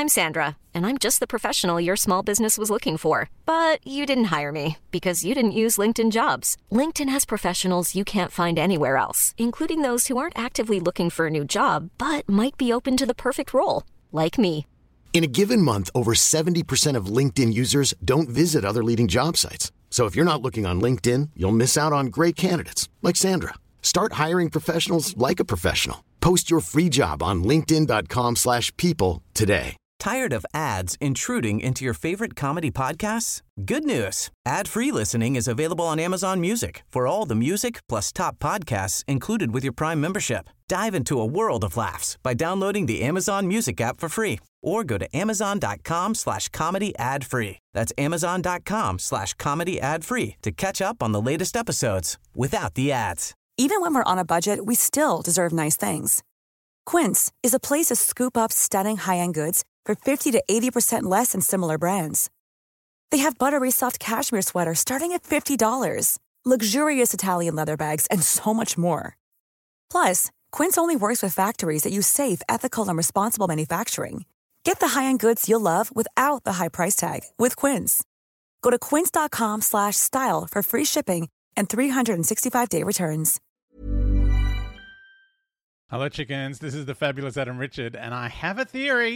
I'm Sandra, and I'm just the professional your small business was looking for. But you didn't hire me because you didn't use LinkedIn Jobs. LinkedIn has professionals you can't find anywhere else, including those who aren't actively looking for a new job, but might be open to the perfect role, like me. In a given month, over 70% of LinkedIn users don't visit other leading job sites. So if you're not looking on LinkedIn, you'll miss out on great candidates like Sandra. Start hiring professionals like a professional. Post your free job on linkedin.com/people today. Tired of ads intruding into your favorite comedy podcasts? Good news. Ad-free listening is available on Amazon Music for all the music plus top podcasts included with your Prime membership. Dive into a world of laughs by downloading the Amazon Music app for free or go to amazon.com/comedy ad-free. That's amazon.com/comedy ad-free to catch up on the latest episodes without the ads. Even when we're on a budget, we still deserve nice things. Quince is a place to scoop up stunning high-end goods for 50 to 80% less than similar brands. They have buttery soft cashmere sweaters starting at $50, luxurious Italian leather bags, and so much more. Plus, Quince only works with factories that use safe, ethical, and responsible manufacturing. Get the high-end goods you'll love without the high price tag with Quince. Go to quince.com/style for free shipping and 365-day returns. Hello, chickens. This is the fabulous Adam Richard, and I have a theory.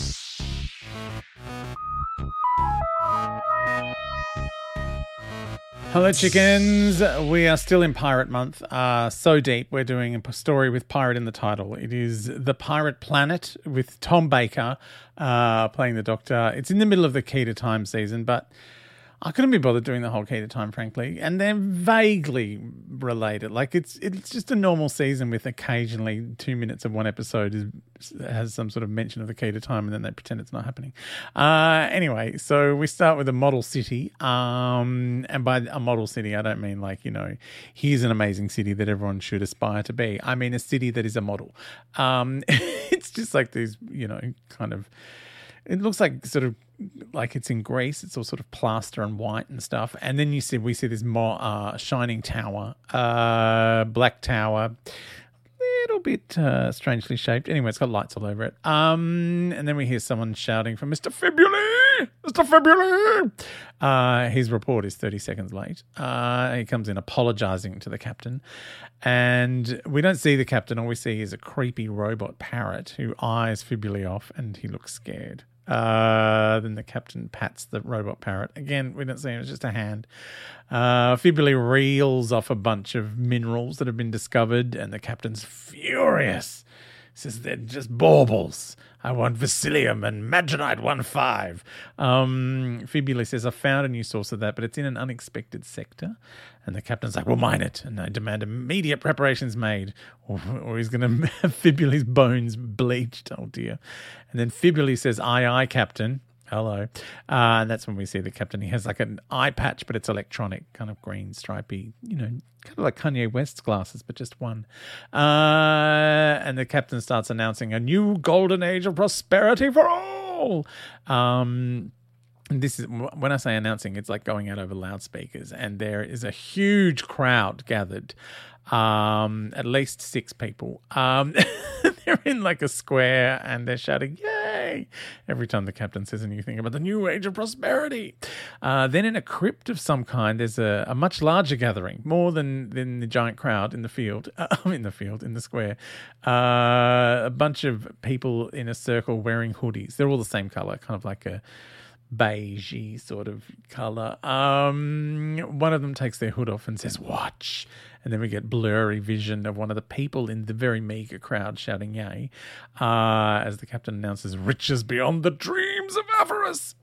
Hello, chickens. We are still in Pirate Month. So deep. We're doing a story with pirate in the title. It is The Pirate Planet with Tom Baker playing the Doctor. It's in the middle of the Key to Time season, but I couldn't be bothered doing the whole Key to Time, frankly. And they're vaguely related. Like, it's just a normal season with occasionally 2 minutes of one episode has some sort of mention of the Key to Time, and then they pretend it's not happening. Anyway, so we start with a model city. And by a model city, I don't mean like, here's an amazing city that everyone should aspire to be. I mean a city that is a model. It's just like these, kind of... It looks like sort of like it's in Greece. It's all sort of plaster and white and stuff. And then we see this more shining tower, black tower, little bit strangely shaped. Anyway, it's got lights all over it. And then we hear someone shouting for Mr. Fibuli! Mr. Fibuli! His report is 30 seconds late. He comes in apologising to the captain. And we don't see the captain. All we see is a creepy robot parrot who eyes Fibuli off, and he looks scared. Then the captain pats the robot parrot. Again, we don't see him. It's just a hand. Fibuli reels off a bunch of minerals that have been discovered, and the captain's furious. Says they're just baubles. I want Vasilium and Maginite 1.5. Fibuli says, I found a new source of that, but it's in an unexpected sector. And the captain's like, we'll mine it. And I demand immediate preparations made, or he's going to have Fibuli's bones bleached. Oh, dear. And then Fibuli says, aye, aye, Captain. Hello. And that's when we see the captain. He has like an eye patch, but it's electronic, kind of green, stripy, kind of like Kanye West's glasses, but just one. And the captain starts announcing a new golden age of prosperity for all. And this is, when I say announcing, it's like going out over loudspeakers, and there is a huge crowd gathered. At least 6 people. They're in like a square, and they're shouting, yay, every time the captain says anything about the new age of prosperity. Then in a crypt of some kind, there's a much larger gathering, more than the giant crowd in the field, in the square. A bunch of people in a circle wearing hoodies. They're all the same color, kind of like a beigey sort of color. One of them takes their hood off and says, watch. And then we get blurry vision of one of the people in the very meager crowd shouting yay, as the captain announces, riches beyond the dreams of avarice.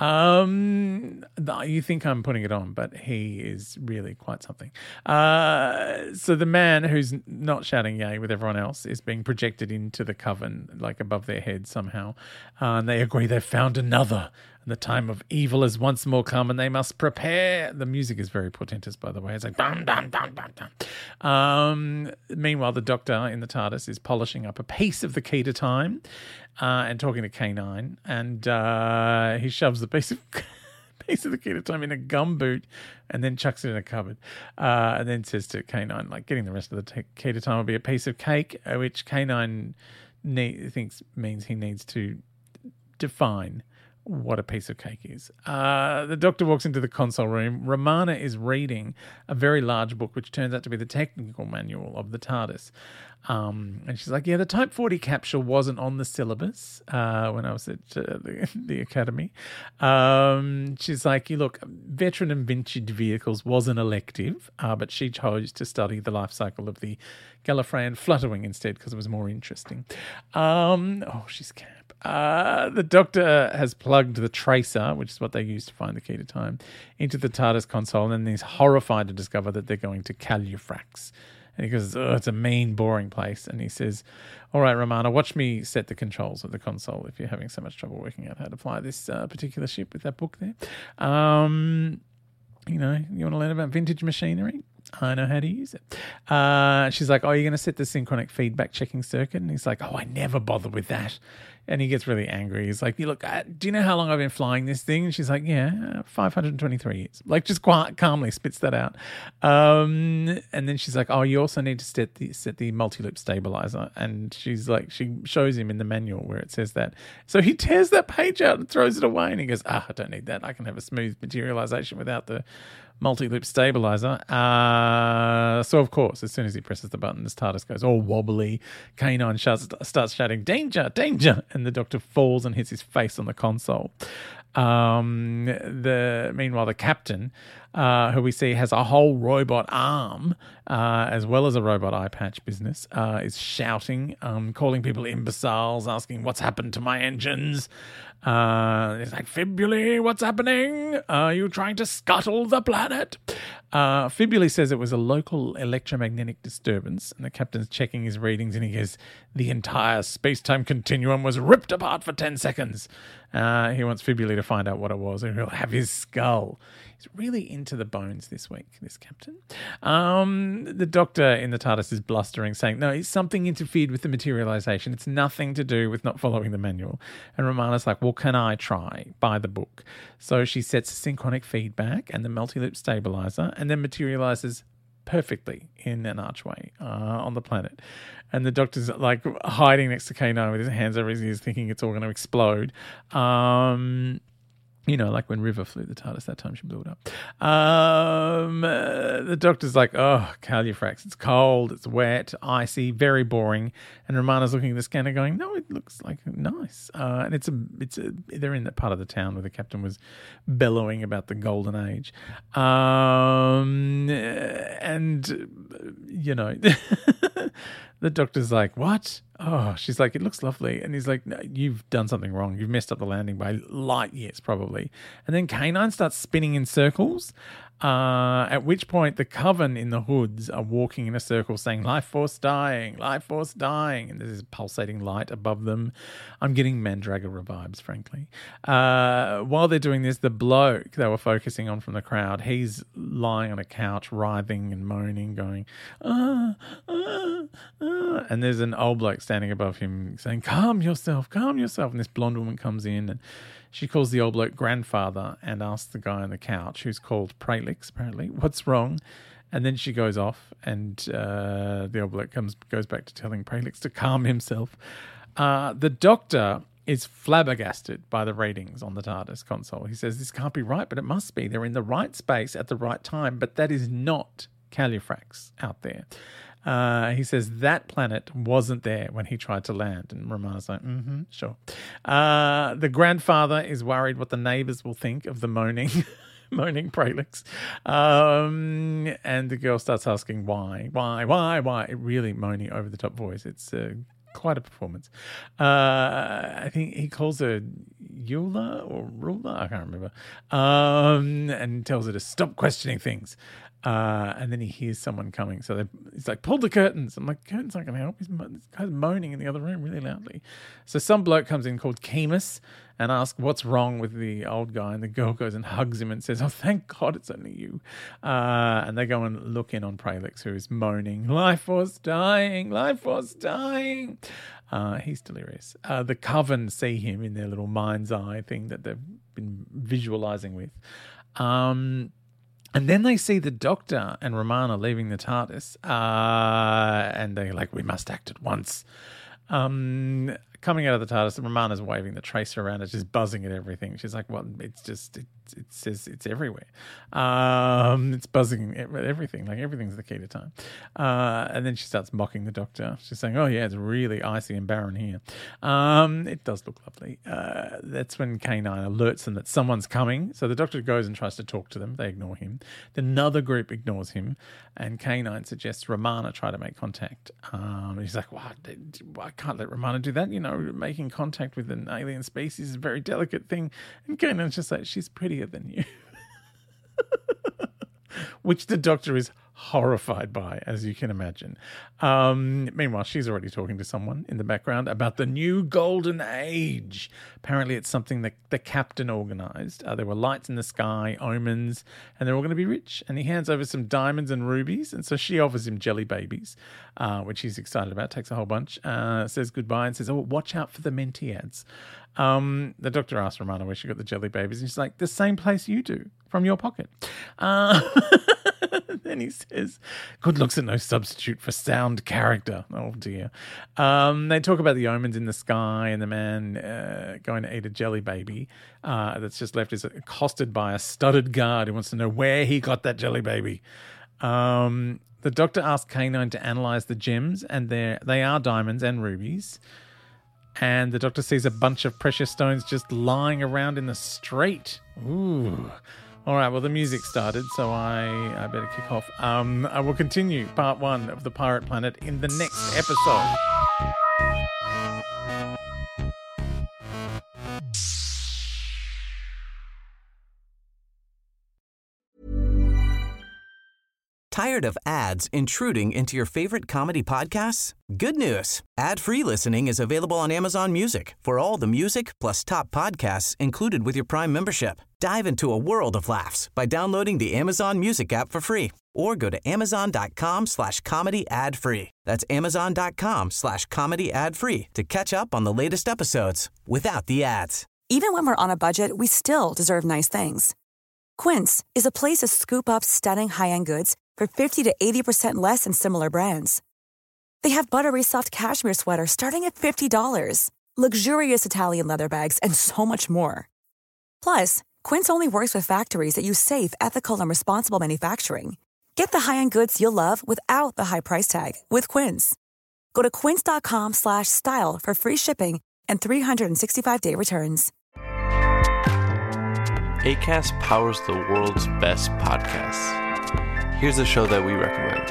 You think I'm putting it on, but he is really quite something. So the man who's not shouting yay with everyone else is being projected into the coven, like above their heads somehow. And they agree they've found another. The time of evil has once more come, and they must prepare. The music is very portentous, by the way. It's like dum dum dum dum dum. Meanwhile, the Doctor in the TARDIS is polishing up a piece of the Key to Time, and talking to K9, and he shoves the piece of the Key to Time in a gumboot, and then chucks it in a cupboard, and then says to K9, like, getting the rest of the Key to Time will be a piece of cake, which K9 thinks means he needs to define what a piece of cake is. The Doctor walks into the console room. Romana is reading a very large book, which turns out to be the technical manual of the TARDIS. And she's like, yeah, the Type 40 capsule wasn't on the syllabus when I was at the academy. She's like, look, veteran and vintage vehicles was an elective, but she chose to study the life cycle of the Gallifreyan Flutterwing instead because it was more interesting. She's camp. The Doctor has plugged the tracer, which is what they use to find the key to time, into the TARDIS console, and then he's horrified to discover that they're going to Calufrax. And he goes, it's a mean, boring place. And he says, all right, Romana, watch me set the controls of the console if you're having so much trouble working out how to fly this particular ship with that book there. You want to learn about vintage machinery? I know how to use it. She's like, you're going to set the synchronic feedback checking circuit? And he's like, I never bother with that. And he gets really angry. He's like, look, do you know how long I've been flying this thing? And she's like, 523 years. Like, just quite calmly spits that out. And then she's like, you also need to set the multi-loop stabilizer. And she's like, she shows him in the manual where it says that. So he tears that page out and throws it away. And he goes, I don't need that. I can have a smooth materialization without the multi-loop stabilizer. So, of course, as soon as he presses the button, this TARDIS goes all wobbly. K9 starts shouting, danger, danger, and the Doctor falls and hits his face on the console. Meanwhile, the captain, who we see has a whole robot arm, as well as a robot eye patch business, is shouting, calling people imbeciles, asking what's happened to my engines. It's like, Fibuli, what's happening? Are you trying to scuttle the planet? Fibuli says it was a local electromagnetic disturbance, and the captain's checking his readings, and he goes, the entire space-time continuum was ripped apart for 10 seconds. He wants Fibuli to find out what it was, and he'll have his skull. He's really into the bones this week, this captain. The Doctor in the TARDIS is blustering, saying, no, something interfered with the materialization. It's nothing to do with not following the manual. And Romana's like, well, can I try? Buy the book. So she sets synchronic feedback and the multi-loop stabilizer, and then materializes perfectly in an archway on the planet. And the Doctor's like hiding next to K9 with his hands over his ears, thinking it's all going to explode. Like when River flew the TARDIS, that time she blew it up. The Doctor's like, Calufrax, it's cold, it's wet, icy, very boring. And Romana's looking at the scanner going, no, it looks like nice. And they're in that part of the town where the captain was bellowing about the golden age. The Doctor's like, what? She's like, it looks lovely. And he's like, no, you've done something wrong. You've messed up the landing by light years, probably. And then K9 starts spinning in circles, at which point the Coven in the hoods are walking in a circle saying, life force dying, life force dying. And there's this pulsating light above them. I'm getting Mandragora vibes, frankly. While they're doing this, the bloke they were focusing on from the crowd, he's lying on a couch, writhing and moaning, going, and there's an old bloke standing above him saying, calm yourself. And this blonde woman comes in and she calls the old bloke grandfather and asks the guy on the couch, who's called Pralix, apparently, what's wrong? And then she goes off and the old bloke goes back to telling Pralix to calm himself. The Doctor is flabbergasted by the readings on the TARDIS console. He says, this can't be right, but it must be. They're in the right space at the right time, but that is not Calufrax out there. He says that planet wasn't there when he tried to land. And Romana's like, sure. The grandfather is worried what the neighbours will think of the moaning Pralix. And the girl starts asking why. It really moaning over the top voice. It's quite a performance. I think he calls her Eula or Rula, I can't remember. And tells her to stop questioning things. And then he hears someone coming. So he's like, pull the curtains. I'm like, curtains aren't going to help. This guy's moaning in the other room really loudly. So some bloke comes in called Chemus and asks what's wrong with the old guy. And the girl goes and hugs him and says, oh, thank God it's only you. And they go and look in on Pralix, who is moaning, life force dying. He's delirious. The Coven see him in their little mind's eye thing that they've been visualizing with. And then they see the Doctor and Romana leaving the TARDIS, and they're like, we must act at once. coming out of the TARDIS, Romana's waving the tracer around. It's just buzzing at everything. She's like, well, it says it's everywhere. It's buzzing at everything. Like, everything's the key to time. And then she starts mocking the Doctor. She's saying, oh, yeah, it's really icy and barren here. It does look lovely. That's when K9 alerts them that someone's coming. So the Doctor goes and tries to talk to them. They ignore him. Then another group ignores him. And K9 suggests Romana try to make contact. He's like, well, I can't let Romana do that. You know, making contact with an alien species is a very delicate thing. And K9's just like, she's prettier than you. Which the Doctor is horrified by, as you can imagine. Meanwhile, she's already talking to someone in the background about the new golden age. Apparently it's something that the captain organised. There were lights in the sky, omens, and they're all going to be rich. And he hands over some diamonds and rubies, and so she offers him jelly babies, which he's excited about, takes a whole bunch, says goodbye and says, oh, watch out for the Mentiads. The Doctor asks Romana where she got the jelly babies, and she's like, the same place you do, from your pocket. Then he says, good looks are no substitute for sound character. Oh, dear. They talk about the omens in the sky, and the man going to eat a jelly baby that's just left is accosted by a studded guard who wants to know where he got that jelly baby. The Doctor asks K9 to analyse the gems, and they are diamonds and rubies. And the Doctor sees a bunch of precious stones just lying around in the street. Ooh. All right, well, the music started, so I better kick off. I will continue part 1 of The Pirate Planet in the next episode. Tired of ads intruding into your favorite comedy podcasts? Good news. Ad-free listening is available on Amazon Music for all the music plus top podcasts included with your Prime membership. Dive into a world of laughs by downloading the Amazon Music app for free or go to amazon.com/comedy ad-free. That's amazon.com/comedy ad-free to catch up on the latest episodes without the ads. Even when we're on a budget, we still deserve nice things. Quince is a place to scoop up stunning high-end goods for 50 to 80% less than similar brands. They have buttery soft cashmere sweaters starting at $50, luxurious Italian leather bags, and so much more. Plus, Quince only works with factories that use safe, ethical, and responsible manufacturing. Get the high-end goods you'll love without the high price tag with Quince. Go to quince.com/style for free shipping and 365-day returns. Acast powers the world's best podcasts. Here's a show that we recommend.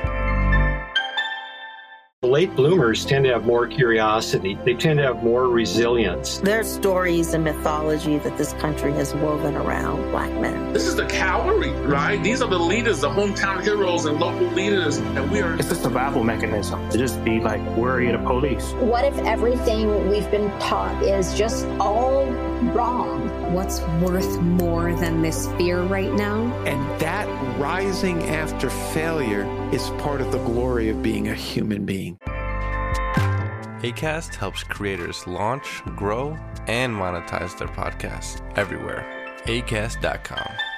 Late bloomers tend to have more curiosity. They tend to have more resilience. There's stories and mythology that this country has woven around Black men. This is the cavalry, right? These are the leaders, the hometown heroes and local leaders. And we are... It's a survival mechanism to just be like worry of the police. What if everything we've been taught is just all wrong? What's worth more than this fear right now? And that rising after failure is part of the glory of being a human being. Acast helps creators launch, grow, and monetize their podcasts everywhere. Acast.com.